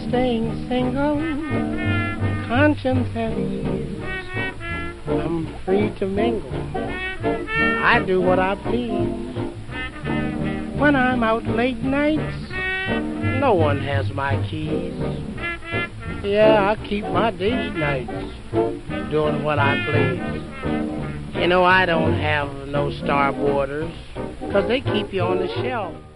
staying single, conscience at ease. I'm free to mingle. I do what I please. When I'm out late nights, no one has my keys. Yeah, I keep my date nights doing what I please. You know, I don't have no starboarders, 'cause they keep you on the shelf.